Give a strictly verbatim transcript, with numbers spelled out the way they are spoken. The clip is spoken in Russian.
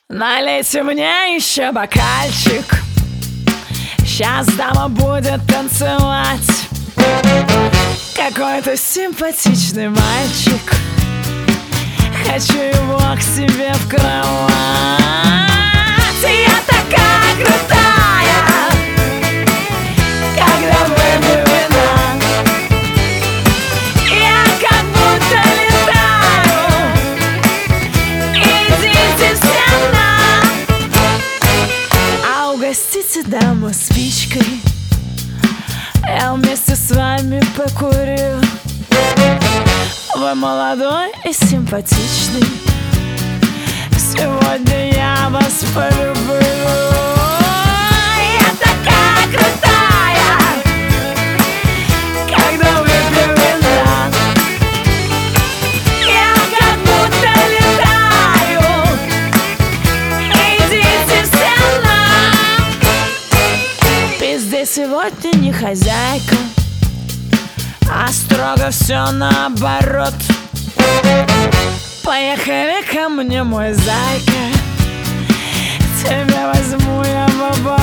Налейте мне еще бокальчик, сейчас дама будет танцевать. Какой-то симпатичный мальчик, хочу его к себе в кровать. Я такая крутая, когда выпью вина, я как будто летаю. Идите все на. А угостите даму спичкой, я вместе с вами покурю. Вы молодой и симпатичный, сегодня я вас полюблю. Я такая крутая, когда выпью вина, я как будто летаю. Идите все на. Пизде сегодня не хозяйка, а строго все наоборот. Поехали ко мне, мой зайка, тебя возьму я в оборот.